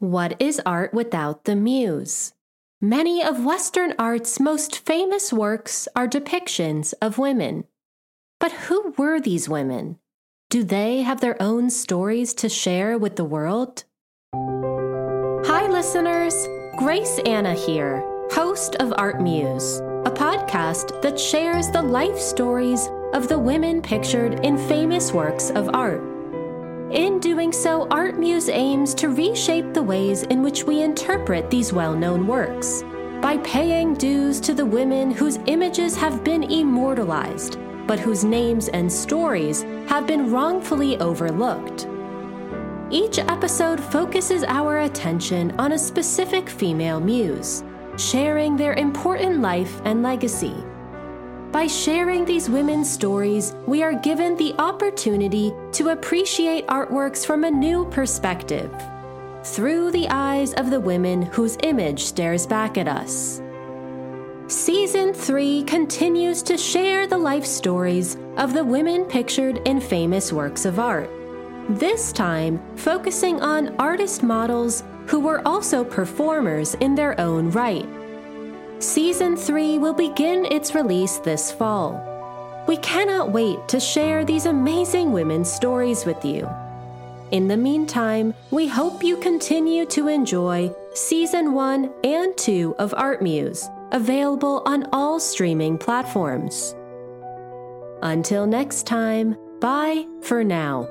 What is art without the muse? Many of Western art's most famous works are depictions of women. But who were these women? Do they have their own stories to share with the world? Hi, listeners. Grace Anna here, host of Art Muse, a podcast that shares the life stories of the women pictured in famous works of art. In doing so, Art Muse aims to reshape the ways in which we interpret these well-known works by paying dues to the women whose images have been immortalized, but whose names and stories have been wrongfully overlooked. Each episode focuses our attention on a specific female muse, sharing their important life and legacy. By sharing these women's stories, we are given the opportunity to appreciate artworks from a new perspective, through the eyes of the women whose image stares back at us. Season 3 continues to share the life stories of the women pictured in famous works of art, this time focusing on artist models who were also performers in their own right. Season 3 will begin its release this fall. We cannot wait to share these amazing women's stories with you. In the meantime, we hope you continue to enjoy Season 1 and 2 of Art Muse, available on all streaming platforms. Until next time, bye for now.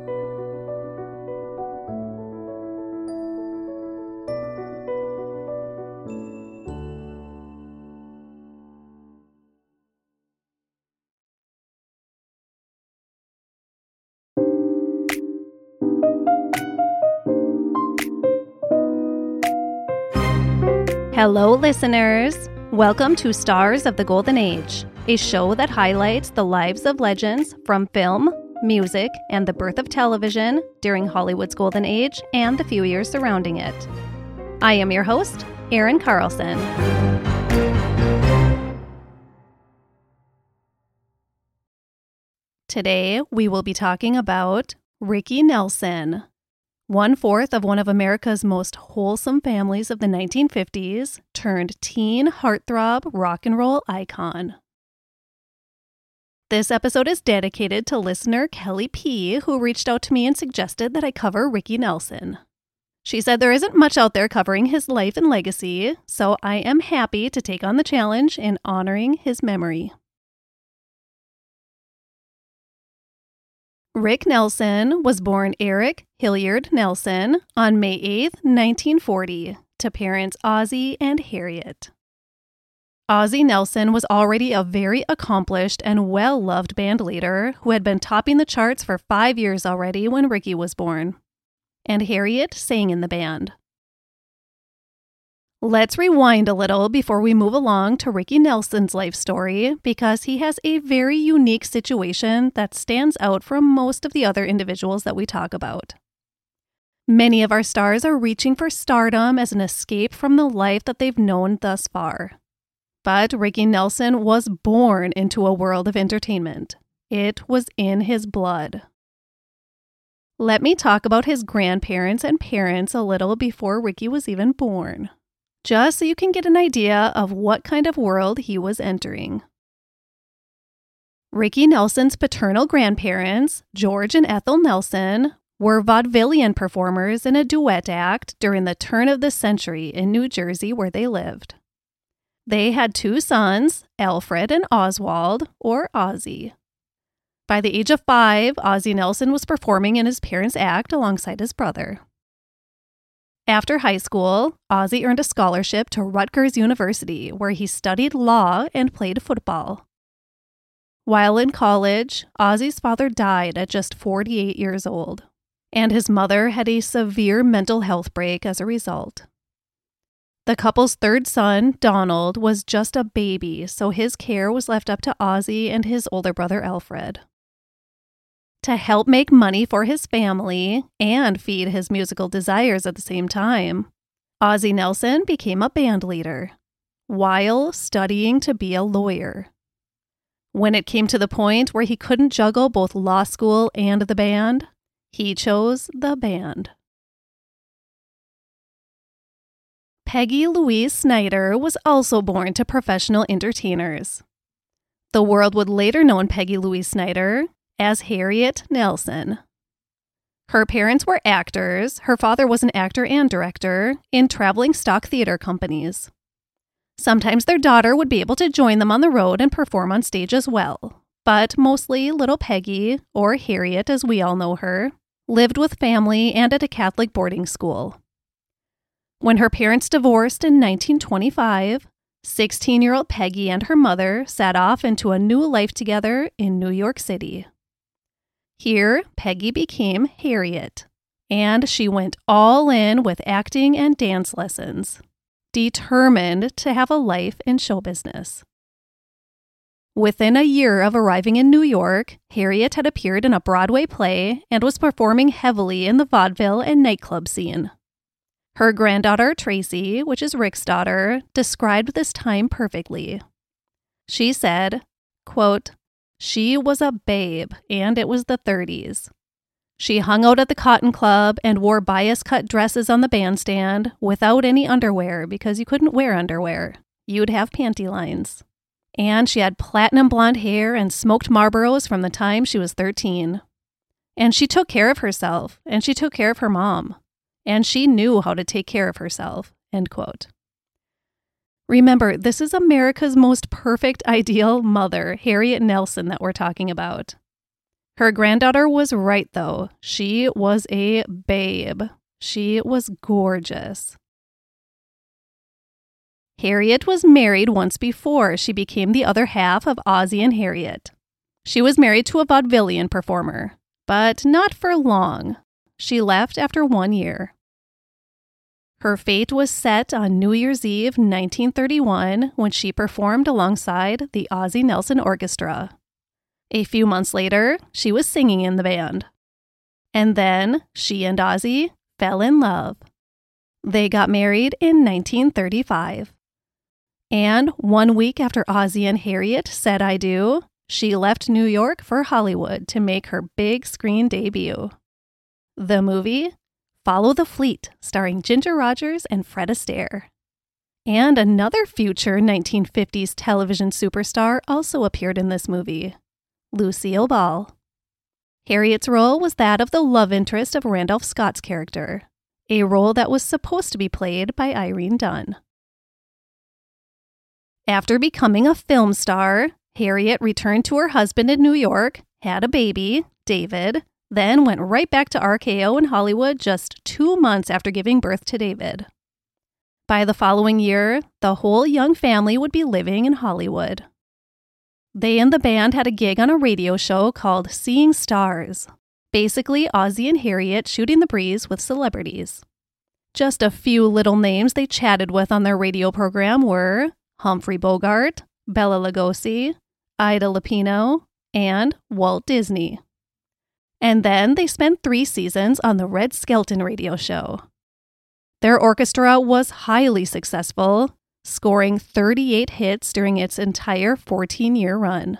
Hello, listeners. Welcome to Stars of the Golden Age, a show that highlights the lives of legends from film, music, and the birth of television during Hollywood's golden age and the few years surrounding it. I am your host, Erin Carlson. Today, we will be talking about Ricky Nelson, one-fourth of one of America's most wholesome families of the 1950s, turned teen heartthrob rock and roll icon. This episode is dedicated to listener Kelly P., who reached out to me and suggested that I cover Ricky Nelson. She said there isn't much out there covering his life and legacy, so I am happy to take on the challenge in honoring his memory. Rick Nelson was born Eric Hilliard Nelson on May 8, 1940, to parents Ozzie and Harriet. Ozzie Nelson was already a very accomplished and well-loved bandleader who had been topping the charts for 5 years already when Ricky was born, and Harriet sang in the band. Let's rewind a little before we move along to Ricky Nelson's life story, because he has a very unique situation that stands out from most of the other individuals that we talk about. Many of our stars are reaching for stardom as an escape from the life that they've known thus far. But Ricky Nelson was born into a world of entertainment. It was in his blood. Let me talk about his grandparents and parents a little before Ricky was even born, just so you can get an idea of what kind of world he was entering. Ricky Nelson's paternal grandparents, George and Ethel Nelson, were vaudevillian performers in a duet act during the turn of the century in New Jersey where they lived. They had 2 sons, Alfred and Oswald, or Ozzie. By the age of 5, Ozzie Nelson was performing in his parents' act alongside his brother. After high school, Ozzie earned a scholarship to Rutgers University, where he studied law and played football. While in college, Ozzie's father died at just 48 years old, and his mother had a severe mental health break as a result. The couple's 3rd son, Donald, was just a baby, so his care was left up to Ozzie and his older brother, Alfred. To help make money for his family and feed his musical desires at the same time, Ozzie Nelson became a band leader while studying to be a lawyer. When it came to the point where he couldn't juggle both law school and the band, he chose the band. Peggy Louise Snyder was also born to professional entertainers. The world would later know Peggy Louise Snyder as Harriet Nelson. Her parents were actors. Her father was an actor and director in traveling stock theater companies. Sometimes their daughter would be able to join them on the road and perform on stage as well. But mostly little Peggy, or Harriet as we all know her, lived with family and at a Catholic boarding school. When her parents divorced in 1925, 16-year-old Peggy and her mother set off into a new life together in New York City. Here, Peggy became Harriet, and she went all in with acting and dance lessons, determined to have a life in show business. Within a year of arriving in New York, Harriet had appeared in a Broadway play and was performing heavily in the vaudeville and nightclub scene. Her granddaughter, Tracy, which is Rick's daughter, described this time perfectly. She said, quote, "She was a babe, and it was the 30s. She hung out at the Cotton Club and wore bias-cut dresses on the bandstand without any underwear because you couldn't wear underwear. You'd have panty lines. And she had platinum blonde hair and smoked Marlboros from the time she was 13. And she took care of herself, and she took care of her mom. And she knew how to take care of herself." End quote. Remember, this is America's most perfect ideal mother, Harriet Nelson, that we're talking about. Her granddaughter was right, though. She was a babe. She was gorgeous. Harriet was married once before she became the other half of Ozzie and Harriet. She was married to a vaudevillian performer, but not for long. She left after 1 year. Her fate was set on New Year's Eve 1931 when she performed alongside the Ozzie Nelson Orchestra. A few months later, she was singing in the band. And then she and Ozzie fell in love. They got married in 1935. And 1 week after Ozzie and Harriet said I do, she left New York for Hollywood to make her big screen debut. The movie, Follow the Fleet, starring Ginger Rogers and Fred Astaire. And another future 1950s television superstar also appeared in this movie, Lucille Ball. Harriet's role was that of the love interest of Randolph Scott's character, a role that was supposed to be played by Irene Dunne. After becoming a film star, Harriet returned to her husband in New York, had a baby, David, then went right back to RKO in Hollywood just 2 months after giving birth to David. By the following year, the whole young family would be living in Hollywood. They and the band had a gig on a radio show called Seeing Stars, basically Ozzie and Harriet shooting the breeze with celebrities. Just a few little names they chatted with on their radio program were Humphrey Bogart, Bela Lugosi, Ida Lupino, and Walt Disney. And then they spent 3 seasons on the Red Skelton radio show. Their orchestra was highly successful, scoring 38 hits during its entire 14-year run.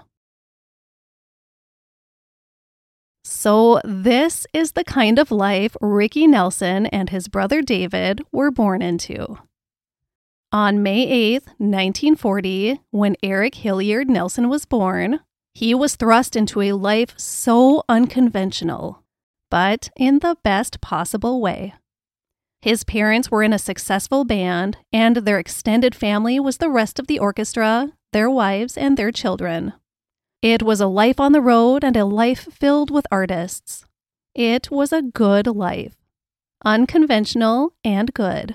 So this is the kind of life Ricky Nelson and his brother David were born into. On May 8, 1940, when Eric Hilliard Nelson was born, he was thrust into a life so unconventional, but in the best possible way. His parents were in a successful band, and their extended family was the rest of the orchestra, their wives, and their children. It was a life on the road and a life filled with artists. It was a good life. Unconventional and good.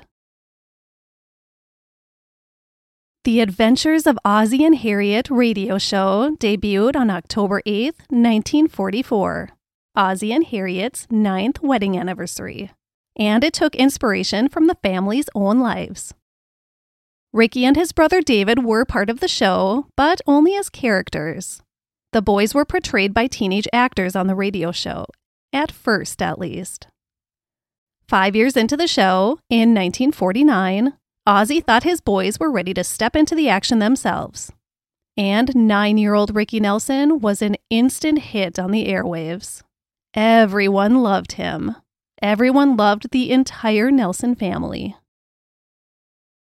The Adventures of Ozzie and Harriet radio show debuted on October 8, 1944, Ozzie and Harriet's 9th wedding anniversary, and it took inspiration from the family's own lives. Ricky and his brother David were part of the show, but only as characters. The boys were portrayed by teenage actors on the radio show, at first at least. 5 years into the show, in 1949, Ozzie thought his boys were ready to step into the action themselves. And 9-year-old Ricky Nelson was an instant hit on the airwaves. Everyone loved him. Everyone loved the entire Nelson family.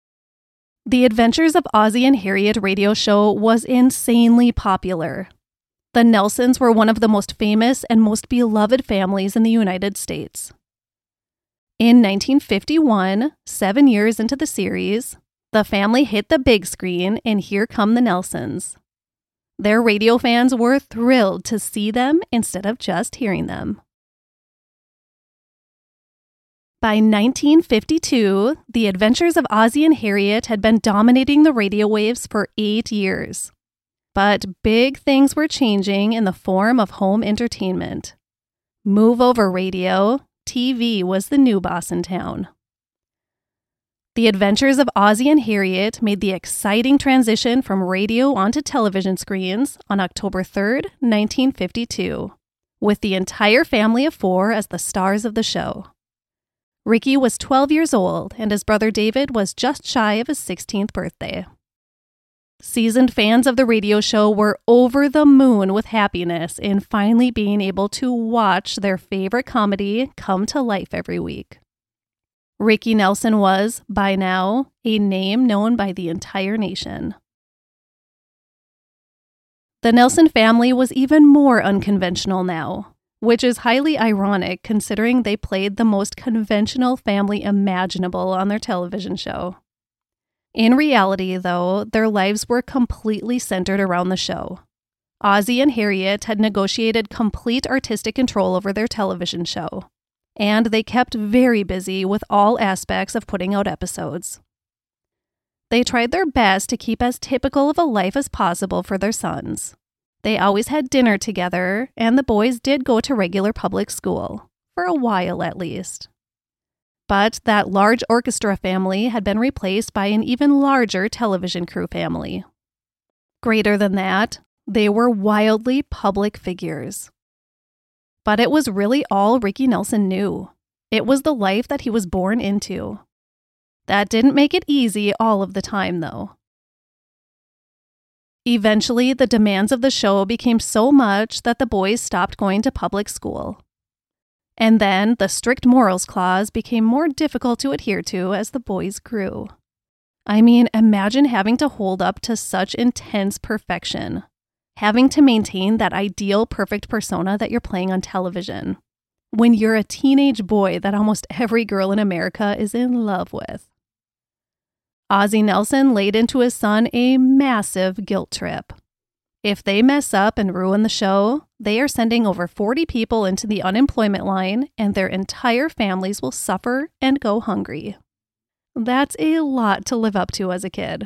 The Adventures of Ozzie and Harriet radio show was insanely popular. The Nelsons were one of the most famous and most beloved families in the United States. In 1951, 7 years into the series, the family hit the big screen and here come the Nelsons. Their radio fans were thrilled to see them instead of just hearing them. By 1952, The Adventures of Ozzie and Harriet had been dominating the radio waves for 8 years. But big things were changing in the form of home entertainment. Move over radio, TV was the new boss in town. The Adventures of Ozzie and Harriet made the exciting transition from radio onto television screens on October 3rd, 1952, with the entire family of 4 as the stars of the show. Ricky was 12 years old, and his brother David was just shy of his 16th birthday. Seasoned fans of the radio show were over the moon with happiness in finally being able to watch their favorite comedy come to life every week. Ricky Nelson was, by now, a name known by the entire nation. The Nelson family was even more unconventional now, which is highly ironic considering they played the most conventional family imaginable on their television show. In reality, though, their lives were completely centered around the show. Ozzie and Harriet had negotiated complete artistic control over their television show, and they kept very busy with all aspects of putting out episodes. They tried their best to keep as typical of a life as possible for their sons. They always had dinner together, and the boys did go to regular public school, for a while at least. But that large orchestra family had been replaced by an even larger television crew family. Greater than that, they were wildly public figures. But it was really all Ricky Nelson knew. It was the life that he was born into. That didn't make it easy all of the time, though. Eventually, the demands of the show became so much that the boys stopped going to public school. And then the strict morals clause became more difficult to adhere to as the boys grew. I mean, imagine having to hold up to such intense perfection, having to maintain that ideal perfect persona that you're playing on television, when you're a teenage boy that almost every girl in America is in love with. Ozzie Nelson laid into his son a massive guilt trip. If they mess up and ruin the show, they are sending over 40 people into the unemployment line, and their entire families will suffer and go hungry. That's a lot to live up to as a kid.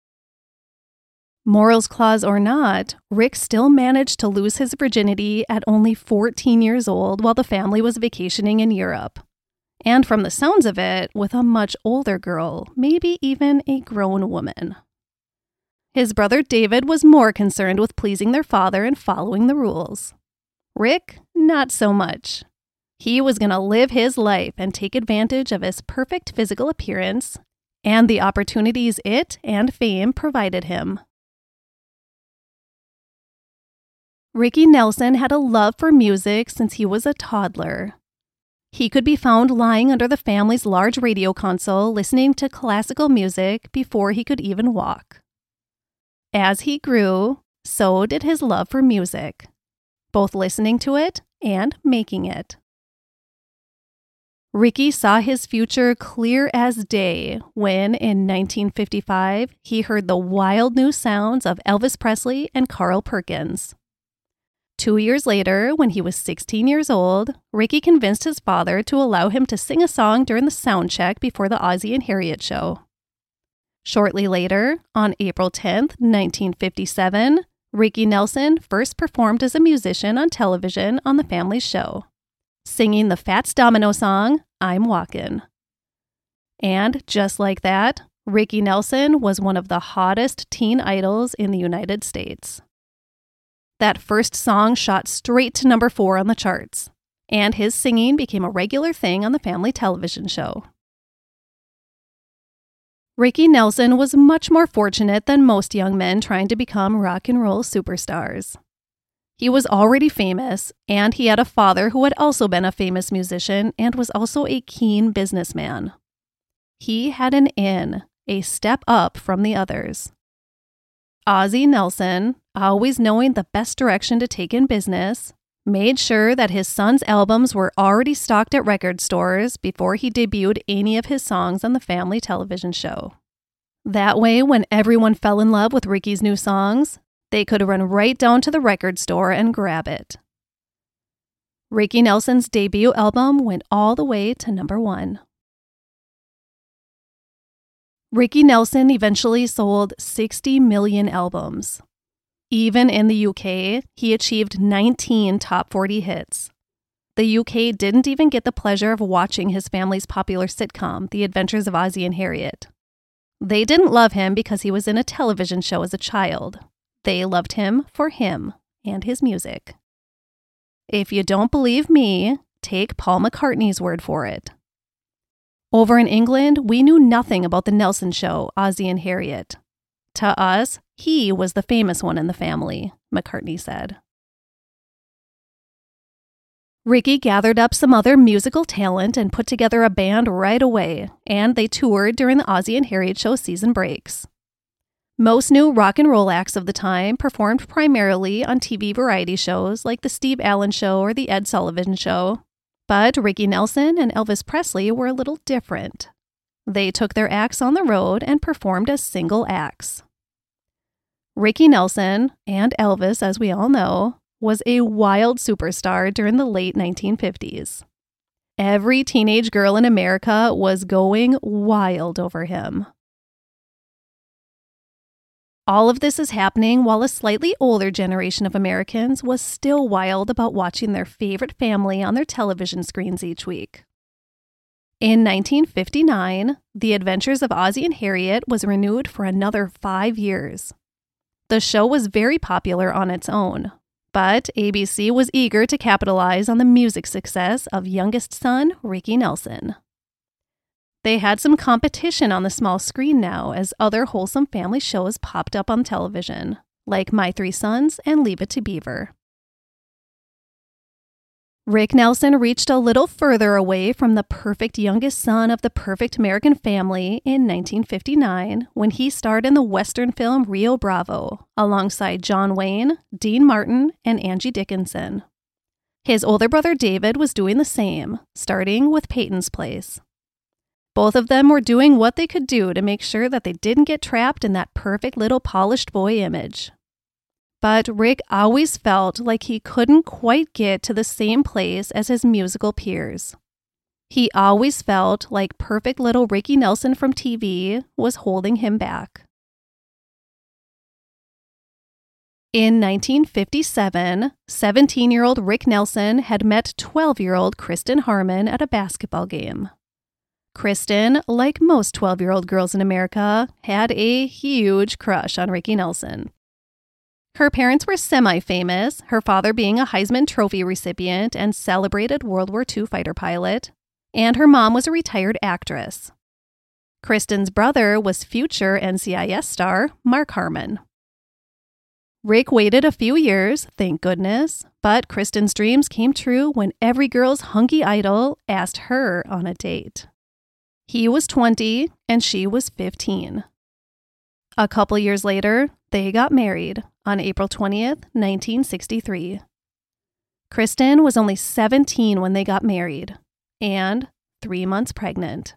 Morals clause or not, Rick still managed to lose his virginity at only 14 years old while the family was vacationing in Europe. And from the sounds of it, with a much older girl, maybe even a grown woman. His brother David was more concerned with pleasing their father and following the rules. Rick, not so much. He was going to live his life and take advantage of his perfect physical appearance and the opportunities it and fame provided him. Ricky Nelson had a love for music since he was a toddler. He could be found lying under the family's large radio console listening to classical music before he could even walk. As he grew, so did his love for music, both listening to it and making it. Ricky saw his future clear as day when, in 1955, he heard the wild new sounds of Elvis Presley and Carl Perkins. 2 years later, when he was 16 years old, Ricky convinced his father to allow him to sing a song during the sound check before the Ozzie and Harriet show. Shortly later, on April 10, 1957, Ricky Nelson first performed as a musician on television on the family's show, singing the Fats Domino song, I'm Walkin'. And just like that, Ricky Nelson was one of the hottest teen idols in the United States. That first song shot straight to number 4 on the charts, and his singing became a regular thing on the family television show. Ricky Nelson was much more fortunate than most young men trying to become rock and roll superstars. He was already famous, and he had a father who had also been a famous musician and was also a keen businessman. He had an in, a step up from the others. Ozzie Nelson, always knowing the best direction to take in business, made sure that his son's albums were already stocked at record stores before he debuted any of his songs on the family television show. That way, when everyone fell in love with Ricky's new songs, they could run right down to the record store and grab it. Ricky Nelson's debut album went all the way to number 1. Ricky Nelson eventually sold 60 million albums. Even in the UK, he achieved 19 top 40 hits. The UK didn't even get the pleasure of watching his family's popular sitcom, The Adventures of Ozzie and Harriet. They didn't love him because he was in a television show as a child. They loved him for him and his music. If you don't believe me, take Paul McCartney's word for it. Over in England, we knew nothing about the Nelson show, Ozzie and Harriet. To us, he was the famous one in the family, McCartney said. Ricky gathered up some other musical talent and put together a band right away, and they toured during the Ozzie and Harriet show season breaks. Most new rock and roll acts of the time performed primarily on TV variety shows like The Steve Allen Show or The Ed Sullivan Show. But Ricky Nelson and Elvis Presley were a little different. They took their acts on the road and performed as single acts. Ricky Nelson, and Elvis as we all know, was a wild superstar during the late 1950s. Every teenage girl in America was going wild over him. All of this is happening while a slightly older generation of Americans was still wild about watching their favorite family on their television screens each week. In 1959, The Adventures of Ozzie and Harriet was renewed for another 5 years. The show was very popular on its own, but ABC was eager to capitalize on the music success of youngest son Ricky Nelson. They had some competition on the small screen now as other wholesome family shows popped up on television, like My Three Sons and Leave It to Beaver. Rick Nelson reached a little further away from the perfect youngest son of the perfect American family in 1959 when he starred in the Western film Rio Bravo alongside John Wayne, Dean Martin, and Angie Dickinson. His older brother David was doing the same, starting with Peyton's Place. Both of them were doing what they could do to make sure that they didn't get trapped in that perfect little polished boy image. But Rick always felt like he couldn't quite get to the same place as his musical peers. He always felt like perfect little Ricky Nelson from TV was holding him back. In 1957, 17-year-old Rick Nelson had met 12-year-old Kristen Harmon at a basketball game. Kristen, like most 12-year-old girls in America, had a huge crush on Ricky Nelson. Her parents were semi-famous, her father being a Heisman Trophy recipient and celebrated World War II fighter pilot, and her mom was a retired actress. Kristen's brother was future NCIS star Mark Harmon. Rick waited a few years, thank goodness, but Kristen's dreams came true when every girl's hunky idol asked her on a date. He was 20 and she was 15. A couple years later, they got married on April 20th, 1963. Kristen was only 17 when they got married and 3 months pregnant.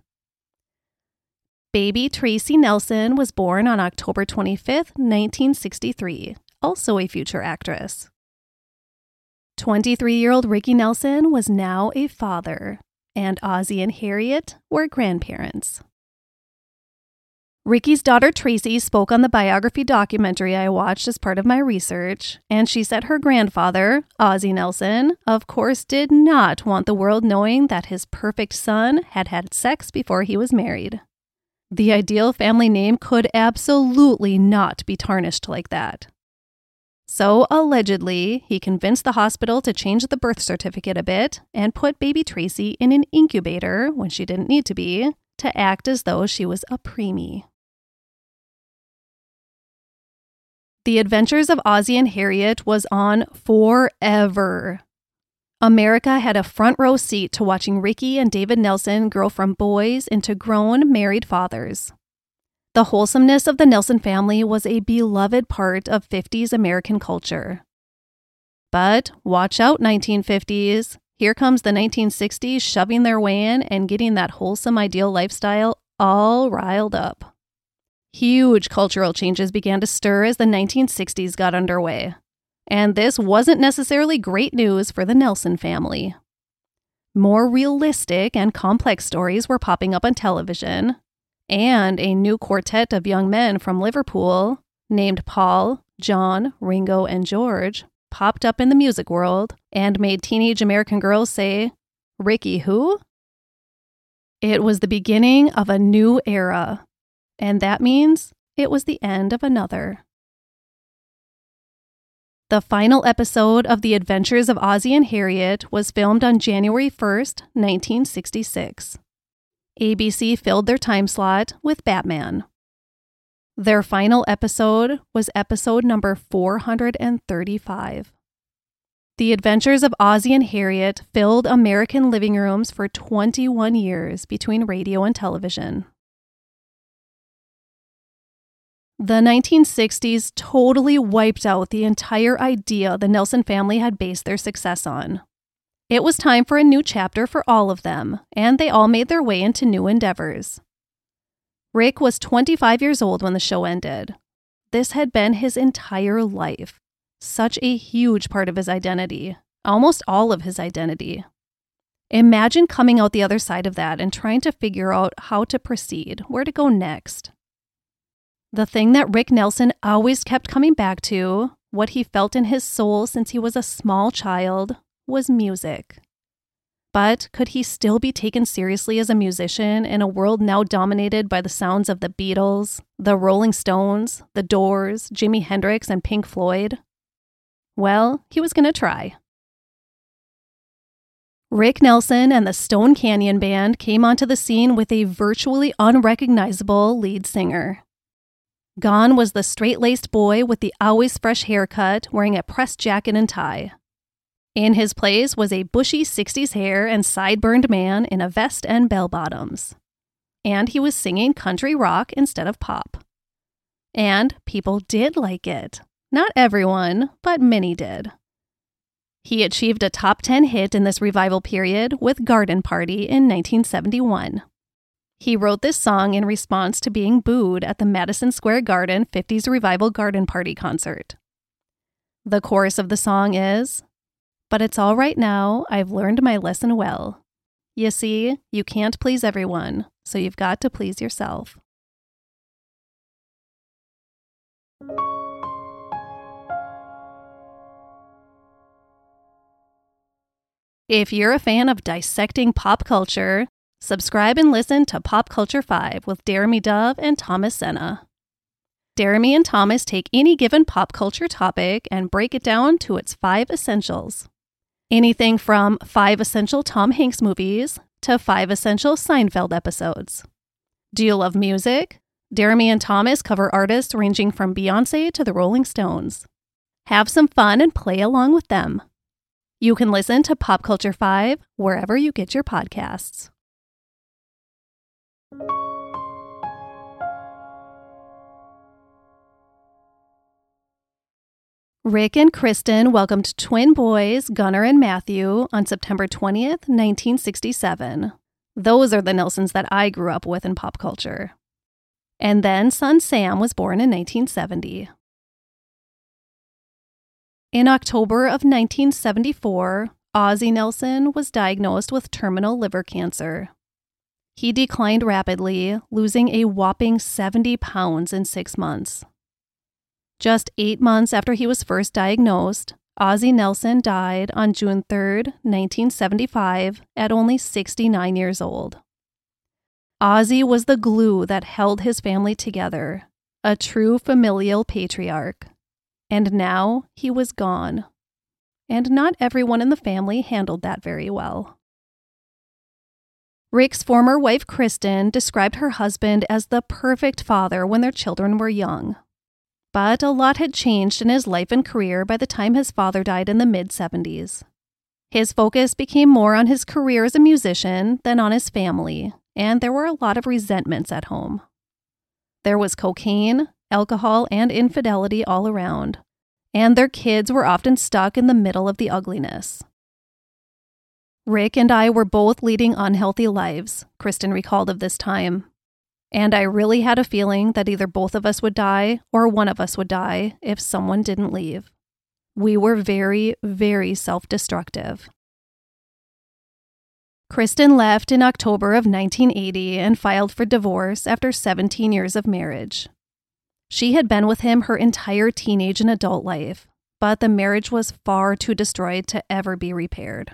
Baby Tracy Nelson was born on October 25th, 1963, also a future actress. 23-year-old Ricky Nelson was now a father, and Ozzie and Harriet were grandparents. Ricky's daughter Tracy spoke on the biography documentary I watched as part of my research, and she said her grandfather, Ozzie Nelson, of course did not want the world knowing that his perfect son had had sex before he was married. The ideal family name could absolutely not be tarnished like that. So, allegedly, he convinced the hospital to change the birth certificate a bit and put baby Tracy in an incubator when she didn't need to be, to act as though she was a preemie. The Adventures of Ozzie and Harriet was on forever. America had a front row seat to watching Ricky and David Nelson grow from boys into grown married fathers. The wholesomeness of the Nelson family was a beloved part of 50s American culture. But watch out, 1950s. Here comes the 1960s shoving their way in and getting that wholesome ideal lifestyle all riled up. Huge cultural changes began to stir as the 1960s got underway. And this wasn't necessarily great news for the Nelson family. More realistic and complex stories were popping up on television, and a new quartet of young men from Liverpool, named Paul, John, Ringo, and George, popped up in the music world and made teenage American girls say, "Ricky who?" It was the beginning of a new era, and that means it was the end of another. The final episode of The Adventures of Ozzie and Harriet was filmed on January 1st, 1966. ABC filled their time slot with Batman. Their final episode was episode number 435. The Adventures of Ozzie and Harriet filled American living rooms for 21 years between radio and television. The 1960s totally wiped out the entire idea the Nelson family had based their success on. It was time for a new chapter for all of them, and they all made their way into new endeavors. Rick was 25 years old when the show ended. This had been his entire life, such a huge part of his identity, almost all of his identity. Imagine coming out the other side of that and trying to figure out how to proceed, where to go next. The thing that Rick Nelson always kept coming back to, what he felt in his soul since he was a small child, was music. But could he still be taken seriously as a musician in a world now dominated by the sounds of the Beatles, the Rolling Stones, the Doors, Jimi Hendrix, and Pink Floyd? Well, he was going to try. Rick Nelson and the Stone Canyon Band came onto the scene with a virtually unrecognizable lead singer. Gone was the straight-laced boy with the always fresh haircut, wearing a pressed jacket and tie. In his place was a bushy 60s hair and sideburns man in a vest and bell-bottoms. And he was singing country rock instead of pop. And people did like it. Not everyone, but many did. He achieved a top 10 hit in this revival period with Garden Party in 1971. He wrote this song in response to being booed at the Madison Square Garden 50s Revival Garden Party concert. The chorus of the song is, "But it's all right now, I've learned my lesson well. You see, you can't please everyone, so you've got to please yourself." If you're a fan of dissecting pop culture, subscribe and listen to Pop Culture 5 with Jeremy Dove and Thomas Senna. Jeremy and Thomas take any given pop culture topic and break it down to its 5 essentials. Anything from 5 essential Tom Hanks movies to 5 essential Seinfeld episodes. Do you love music? Jeremy and Thomas cover artists ranging from Beyoncé to the Rolling Stones. Have some fun and play along with them. You can listen to Pop Culture 5 wherever you get your podcasts. Rick and Kristen welcomed twin boys, Gunnar and Matthew, on September 20th, 1967. Those are the Nelsons that I grew up with in pop culture. And then son Sam was born in 1970. In October of 1974, Ozzie Nelson was diagnosed with terminal liver cancer. He declined rapidly, losing a whopping 70 pounds in 6 months. Just 8 months after he was first diagnosed, Ozzie Nelson died on June 3rd, 1975, at only 69 years old. Ozzie was the glue that held his family together, a true familial patriarch. And now he was gone. And not everyone in the family handled that very well. Rick's former wife, Kristen, described her husband as the perfect father when their children were young. But a lot had changed in his life and career by the time his father died in the mid-70s. His focus became more on his career as a musician than on his family, and there were a lot of resentments at home. There was cocaine, alcohol, and infidelity all around, and their kids were often stuck in the middle of the ugliness. Rick and I were both leading unhealthy lives, Kristen recalled of this time. And I really had a feeling that either both of us would die or one of us would die if someone didn't leave. We were very, very self-destructive. Kristen left in October of 1980 and filed for divorce after 17 years of marriage. She had been with him her entire teenage and adult life, but the marriage was far too destroyed to ever be repaired.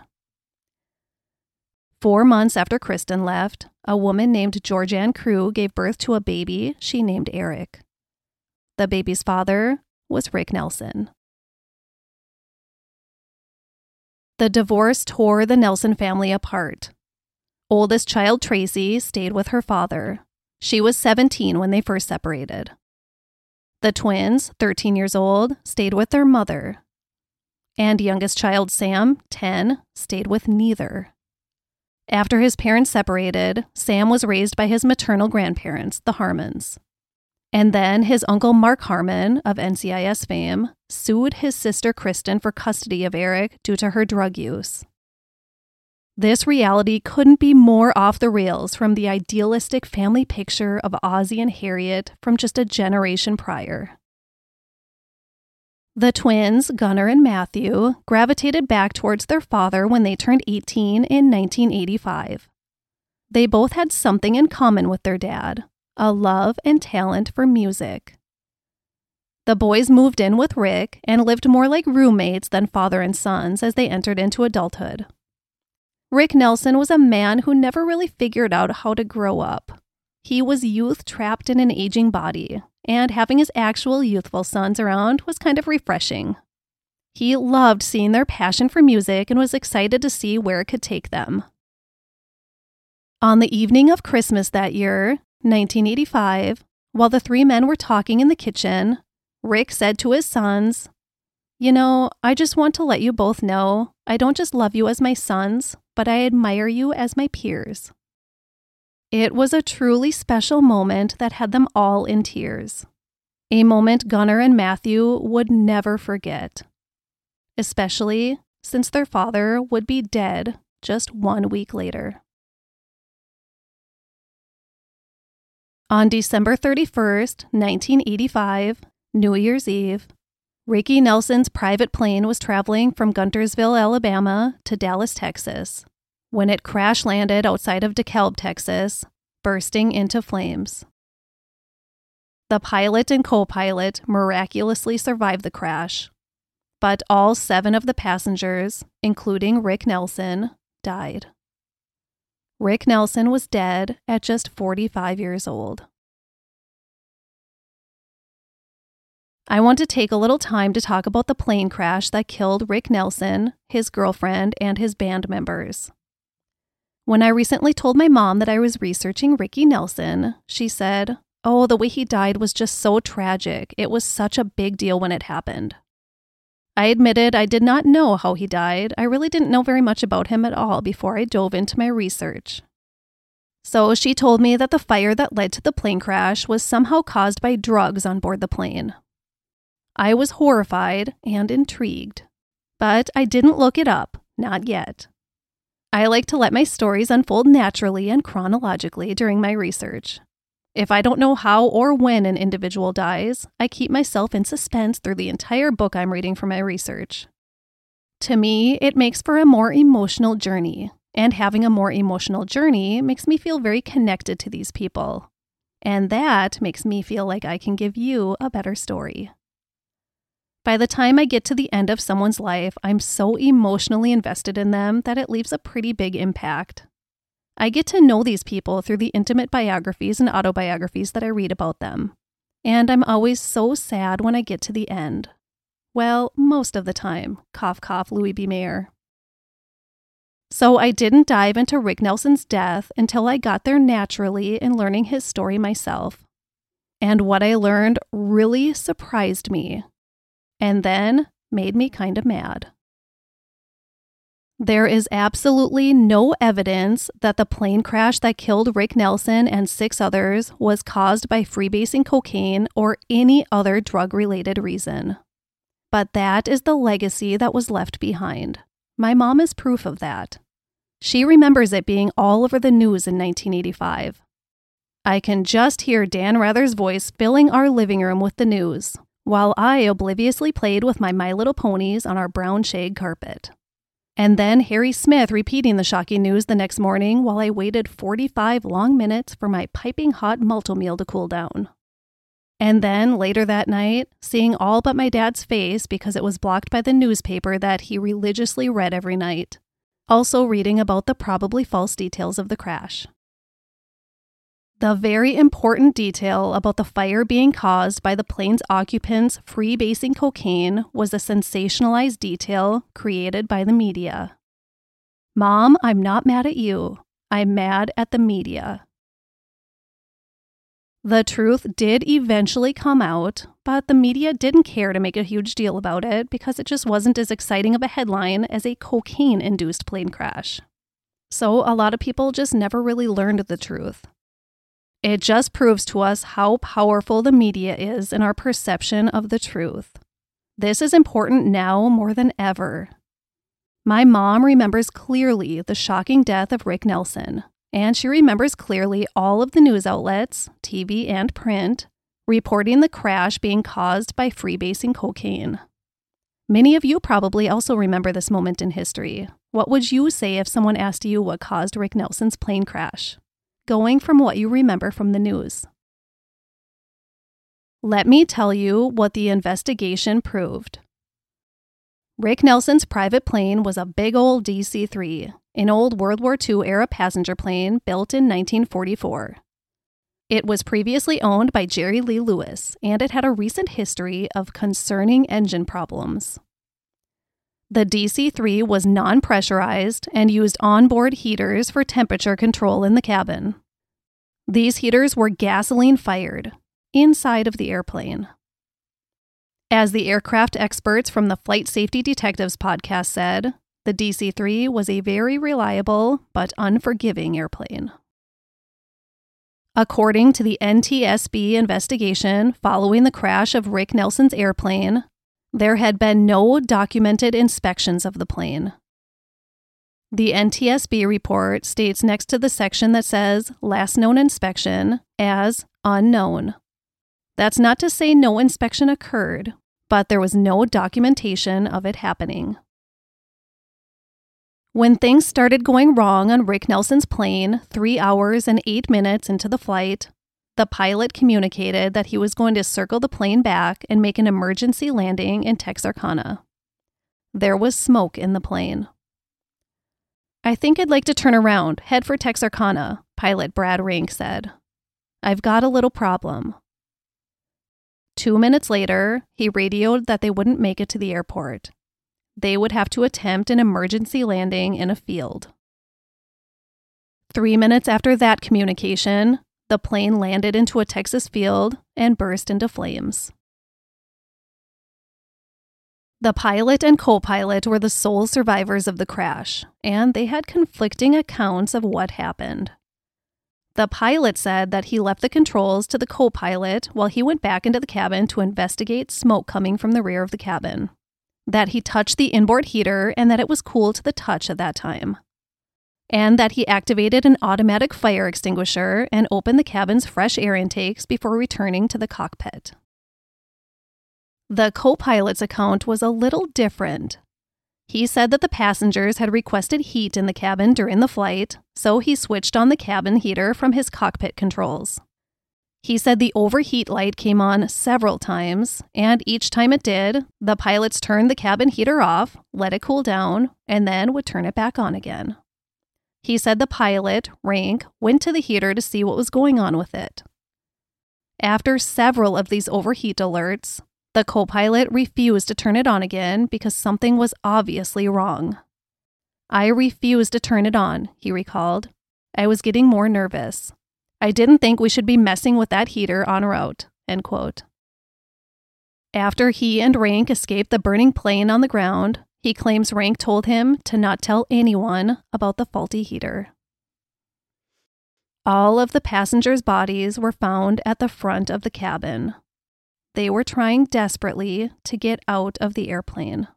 4 months after Kristen left, a woman named Georgianne Crew gave birth to a baby she named Eric. The baby's father was Rick Nelson. The divorce tore the Nelson family apart. Oldest child Tracy stayed with her father. She was 17 when they first separated. The twins, 13 years old, stayed with their mother. And youngest child Sam, 10, stayed with neither. After his parents separated, Sam was raised by his maternal grandparents, the Harmons. And then his uncle Mark Harmon, of NCIS fame, sued his sister Kristen for custody of Eric due to her drug use. This reality couldn't be more off the rails from the idealistic family picture of Ozzie and Harriet from just a generation prior. The twins, Gunnar and Matthew, gravitated back towards their father when they turned 18 in 1985. They both had something in common with their dad, a love and talent for music. The boys moved in with Rick and lived more like roommates than father and sons as they entered into adulthood. Rick Nelson was a man who never really figured out how to grow up. He was youth trapped in an aging body, and having his actual youthful sons around was kind of refreshing. He loved seeing their passion for music and was excited to see where it could take them. On the evening of Christmas that year, 1985, while the three men were talking in the kitchen, Rick said to his sons, "You know, I just want to let you both know I don't just love you as my sons, but I admire you as my peers." It was a truly special moment that had them all in tears. A moment Gunnar and Matthew would never forget, especially since their father would be dead just 1 week later. On December 31st, 1985, New Year's Eve, Ricky Nelson's private plane was traveling from Guntersville, Alabama to Dallas, Texas, when it crash-landed outside of DeKalb, Texas, bursting into flames. The pilot and co-pilot miraculously survived the crash, but all 7 of the passengers, including Rick Nelson, died. Rick Nelson was dead at just 45 years old. I want to take a little time to talk about the plane crash that killed Rick Nelson, his girlfriend, and his band members. When I recently told my mom that I was researching Ricky Nelson, she said, "Oh, the way he died was just so tragic. It was such a big deal when it happened." I admitted I did not know how he died. I really didn't know very much about him at all before I dove into my research. So she told me that the fire that led to the plane crash was somehow caused by drugs on board the plane. I was horrified and intrigued, but I didn't look it up, not yet. I like to let my stories unfold naturally and chronologically during my research. If I don't know how or when an individual dies, I keep myself in suspense through the entire book I'm reading for my research. To me, it makes for a more emotional journey, and having a more emotional journey makes me feel very connected to these people. And that makes me feel like I can give you a better story. By the time I get to the end of someone's life, I'm so emotionally invested in them that it leaves a pretty big impact. I get to know these people through the intimate biographies and autobiographies that I read about them. And I'm always so sad when I get to the end. Well, most of the time. Cough, cough, Louis B. Mayer. So I didn't dive into Rick Nelson's death until I got there naturally in learning his story myself. And what I learned really surprised me. And then made me kind of mad. There is absolutely no evidence that the plane crash that killed Rick Nelson and 6 others was caused by freebasing cocaine or any other drug-related reason. But that is the legacy that was left behind. My mom is proof of that. She remembers it being all over the news in 1985. I can just hear Dan Rather's voice filling our living room with the news, while I obliviously played with my My Little Ponies on our brown shag carpet. And then Harry Smith repeating the shocking news the next morning while I waited 45 long minutes for my piping hot malto meal to cool down. And then, later that night, seeing all but my dad's face because it was blocked by the newspaper that he religiously read every night. Also reading about the probably false details of the crash. The very important detail about the fire being caused by the plane's occupants freebasing cocaine was a sensationalized detail created by the media. Mom, I'm not mad at you. I'm mad at the media. The truth did eventually come out, but the media didn't care to make a huge deal about it because it just wasn't as exciting of a headline as a cocaine-induced plane crash. So a lot of people just never really learned the truth. It just proves to us how powerful the media is in our perception of the truth. This is important now more than ever. My mom remembers clearly the shocking death of Rick Nelson, and she remembers clearly all of the news outlets, TV and print, reporting the crash being caused by freebasing cocaine. Many of you probably also remember this moment in history. What would you say if someone asked you what caused Rick Nelson's plane crash? Going from what you remember from the news. Let me tell you what the investigation proved. Rick Nelson's private plane was a big old DC-3, an old World War II era passenger plane built in 1944. It was previously owned by Jerry Lee Lewis, and it had a recent history of concerning engine problems. The DC-3 was non-pressurized and used onboard heaters for temperature control in the cabin. These heaters were gasoline-fired, inside of the airplane. As the aircraft experts from the Flight Safety Detectives podcast said, the DC-3 was a very reliable but unforgiving airplane. According to the NTSB investigation following the crash of Rick Nelson's airplane, there had been no documented inspections of the plane. The NTSB report states next to the section that says last known inspection as unknown. That's not to say no inspection occurred, but there was no documentation of it happening. When things started going wrong on Rick Nelson's plane 3 hours and 8 minutes into the flight, the pilot communicated that he was going to circle the plane back and make an emergency landing in Texarkana. There was smoke in the plane. I think I'd like to turn around, head for Texarkana, pilot Brad Rank said. I've got a little problem. 2 minutes later, he radioed that they wouldn't make it to the airport. They would have to attempt an emergency landing in a field. 3 minutes after that communication, the plane landed into a Texas field and burst into flames. The pilot and co-pilot were the sole survivors of the crash, and they had conflicting accounts of what happened. The pilot said that he left the controls to the co-pilot while he went back into the cabin to investigate smoke coming from the rear of the cabin, that he touched the inboard heater and that it was cool to the touch at that time, and that he activated an automatic fire extinguisher and opened the cabin's fresh air intakes before returning to the cockpit. The co-pilot's account was a little different. He said that the passengers had requested heat in the cabin during the flight, so he switched on the cabin heater from his cockpit controls. He said the overheat light came on several times, and each time it did, the pilots turned the cabin heater off, let it cool down, and then would turn it back on again. He said the pilot, Rank, went to the heater to see what was going on with it. After several of these overheat alerts, the co-pilot refused to turn it on again because something was obviously wrong. I refused to turn it on, he recalled. I was getting more nervous. I didn't think we should be messing with that heater en route, end quote. After he and Rank escaped the burning plane on the ground, He claims Rank told him to not tell anyone about the faulty heater. All of the passengers' bodies were found at the front of the cabin. They were trying desperately to get out of the airplane.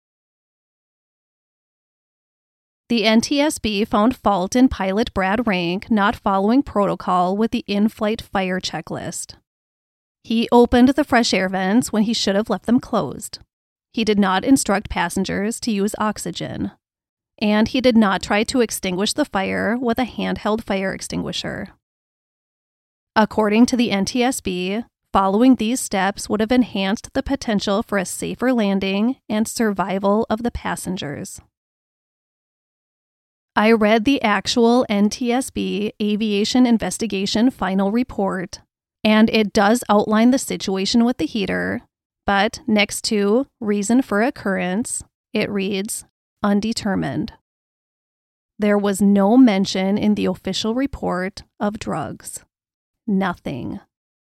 The NTSB found fault in pilot Brad Rank not following protocol with the in-flight fire checklist. He opened the fresh air vents when he should have left them closed. He did not instruct passengers to use oxygen. And he did not try to extinguish the fire with a handheld fire extinguisher. According to the NTSB, following these steps would have enhanced the potential for a safer landing and survival of the passengers. I read the actual NTSB Aviation Investigation final report, and it does outline the situation with the heater, but next to reason for occurrence, it reads, undetermined. There was no mention in the official report of drugs. Nothing.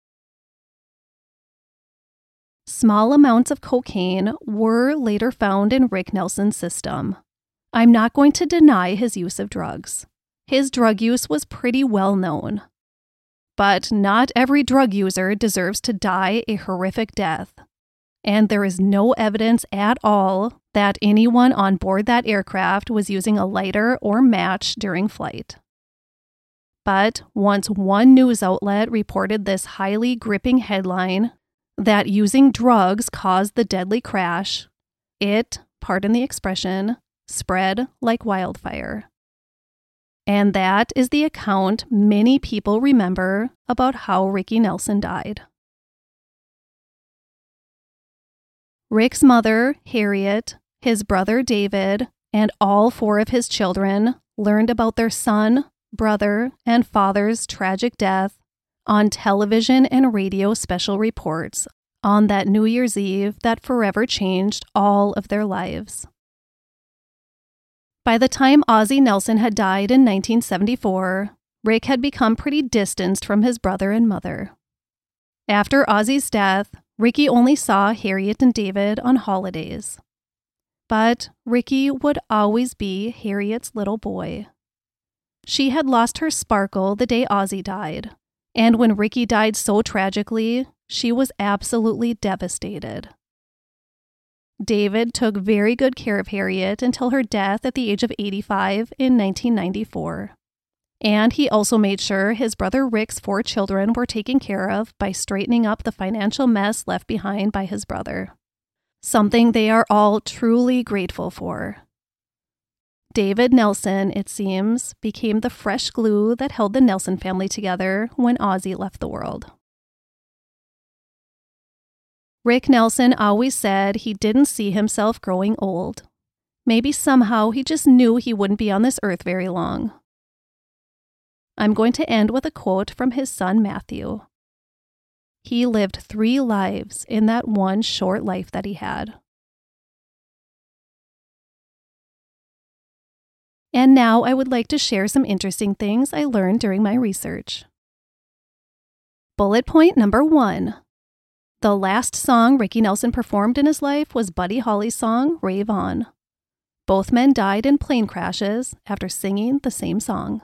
Small amounts of cocaine were later found in Rick Nelson's system. I'm not going to deny his use of drugs. His drug use was pretty well known. But not every drug user deserves to die a horrific death. And there is no evidence at all that anyone on board that aircraft was using a lighter or match during flight. But once one news outlet reported this highly gripping headline that using drugs caused the deadly crash, it, pardon the expression, spread like wildfire. And that is the account many people remember about how Ricky Nelson died. Rick's mother, Harriet, his brother David, and all 4 of his children learned about their son, brother, and father's tragic death on television and radio special reports on that New Year's Eve that forever changed all of their lives. By the time Ozzie Nelson had died in 1974, Rick had become pretty distanced from his brother and mother. After Ozzie's death, Ricky only saw Harriet and David on holidays. But Ricky would always be Harriet's little boy. She had lost her sparkle the day Ozzie died, and when Ricky died so tragically, she was absolutely devastated. David took very good care of Harriet until her death at the age of 85 in 1994. And he also made sure his brother Rick's 4 children were taken care of by straightening up the financial mess left behind by his brother. Something they are all truly grateful for. David Nelson, it seems, became the fresh glue that held the Nelson family together when Ozzie left the world. Rick Nelson always said he didn't see himself growing old. Maybe somehow he just knew he wouldn't be on this earth very long. I'm going to end with a quote from his son Matthew. He lived 3 lives in that one short life that he had. And now I would like to share some interesting things I learned during my research. Bullet point number 1. The last song Ricky Nelson performed in his life was Buddy Holly's song, Rave On. Both men died in plane crashes after singing the same song.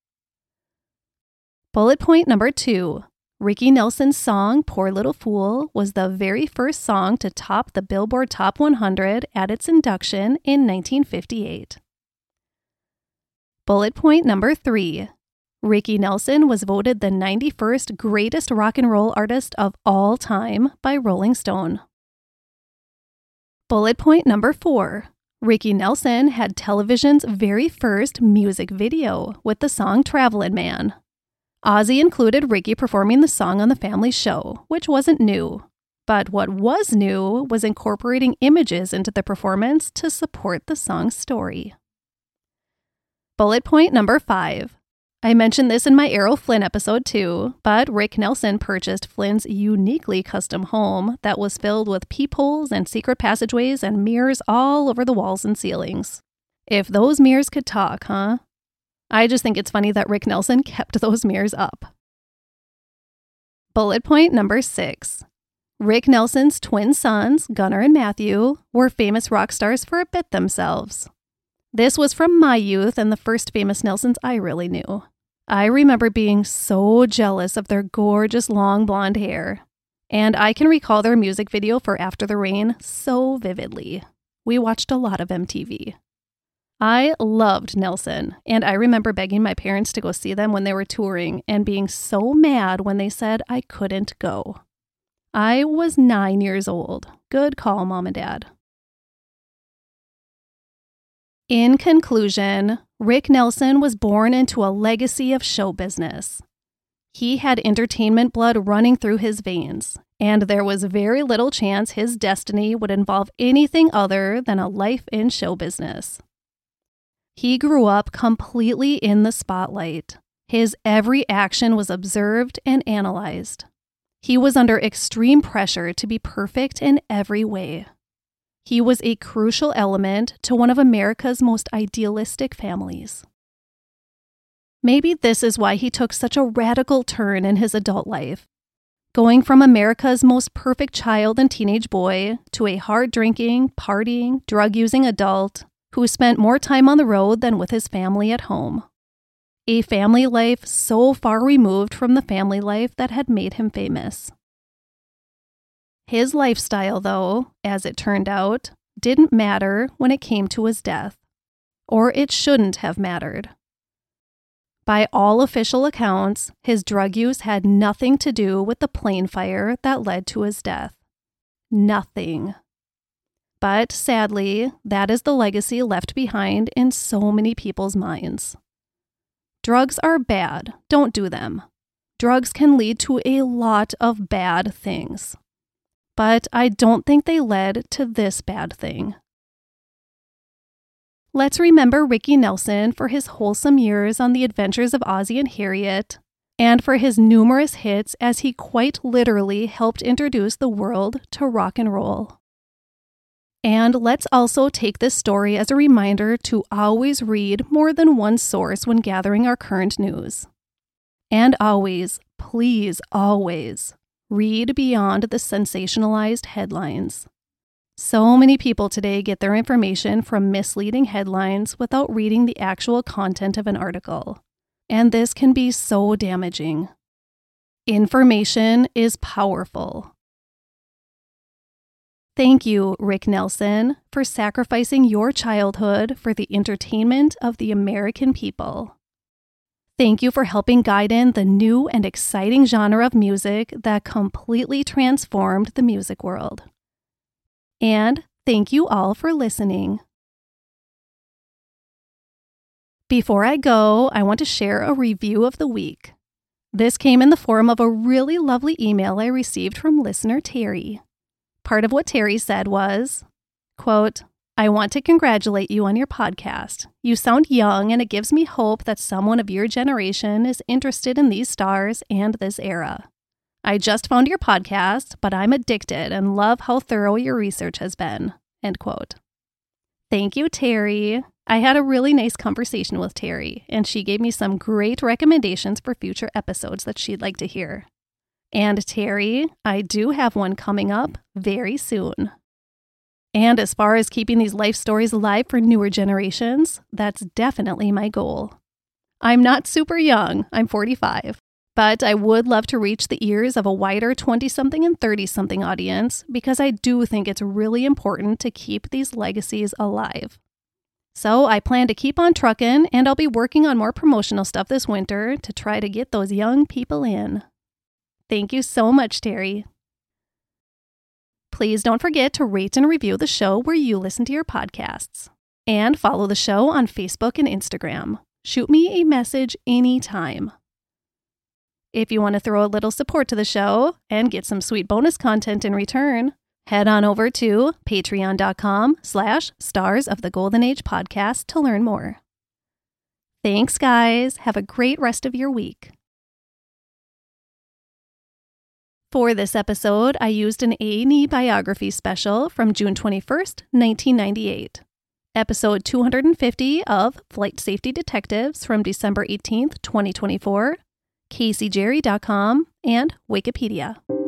Bullet point number 2. Ricky Nelson's song, Poor Little Fool, was the very first song to top the Billboard Top 100 at its induction in 1958. Bullet point number 3. Ricky Nelson was voted the 91st greatest rock and roll artist of all time by Rolling Stone. Bullet point number 4. Ricky Nelson had television's very first music video with the song Travelin' Man. Ozzie included Ricky performing the song on the family show, which wasn't new. But what was new was incorporating images into the performance to support the song's story. Bullet point number 5. I mentioned this in my Errol Flynn episode too, but Rick Nelson purchased Flynn's uniquely custom home that was filled with peepholes and secret passageways and mirrors all over the walls and ceilings. If those mirrors could talk, huh? I just think it's funny that Rick Nelson kept those mirrors up. Bullet point number 6. Rick Nelson's twin sons, Gunnar and Matthew, were famous rock stars for a bit themselves. This was from my youth and the first famous Nelsons I really knew. I remember being so jealous of their gorgeous long blonde hair. And I can recall their music video for After the Rain so vividly. We watched a lot of MTV. I loved Nelson, and I remember begging my parents to go see them when they were touring and being so mad when they said I couldn't go. I was 9 years old. Good call, Mom and Dad. In conclusion, Rick Nelson was born into a legacy of show business. He had entertainment blood running through his veins, and there was very little chance his destiny would involve anything other than a life in show business. He grew up completely in the spotlight. His every action was observed and analyzed. He was under extreme pressure to be perfect in every way. He was a crucial element to one of America's most idealistic families. Maybe this is why he took such a radical turn in his adult life, going from America's most perfect child and teenage boy to a hard-drinking, partying, drug-using adult who spent more time on the road than with his family at home. A family life so far removed from the family life that had made him famous. His lifestyle, though, as it turned out, didn't matter when it came to his death. Or it shouldn't have mattered. By all official accounts, his drug use had nothing to do with the plane fire that led to his death. Nothing. But sadly, that is the legacy left behind in so many people's minds. Drugs are bad. Don't do them. Drugs can lead to a lot of bad things. But I don't think they led to this bad thing. Let's remember Ricky Nelson for his wholesome years on the adventures of Ozzie and Harriet, and for his numerous hits as he quite literally helped introduce the world to rock and roll. And let's also take this story as a reminder to always read more than one source when gathering our current news. And always, please always, read beyond the sensationalized headlines. So many people today get their information from misleading headlines without reading the actual content of an article. And this can be so damaging. Information is powerful. Thank you, Rick Nelson, for sacrificing your childhood for the entertainment of the American people. Thank you for helping guide in the new and exciting genre of music that completely transformed the music world. And thank you all for listening. Before I go, I want to share a review of the week. This came in the form of a really lovely email I received from listener Terry. Part of what Terry said was, quote, "I want to congratulate you on your podcast. You sound young, and it gives me hope that someone of your generation is interested in these stars and this era. I just found your podcast, but I'm addicted and love how thorough your research has been." End quote. Thank you, Terry. I had a really nice conversation with Terry, and she gave me some great recommendations for future episodes that she'd like to hear. And Terry, I do have one coming up very soon. And as far as keeping these life stories alive for newer generations, that's definitely my goal. I'm not super young, I'm 45, but I would love to reach the ears of a wider 20-something and 30-something audience because I do think it's really important to keep these legacies alive. So I plan to keep on trucking, and I'll be working on more promotional stuff this winter to try to get those young people in. Thank you so much, Terry. Please don't forget to rate and review the show where you listen to your podcasts. And follow the show on Facebook and Instagram. Shoot me a message anytime. If you want to throw a little support to the show and get some sweet bonus content in return, head on over to patreon.com/Stars of the Golden Age podcast to learn more. Thanks, guys. Have a great rest of your week. For this episode, I used an A&E biography special from June 21st, 1998. Episode 250 of Flight Safety Detectives from December 18th, 2024, CaseyJerry.com, and Wikipedia.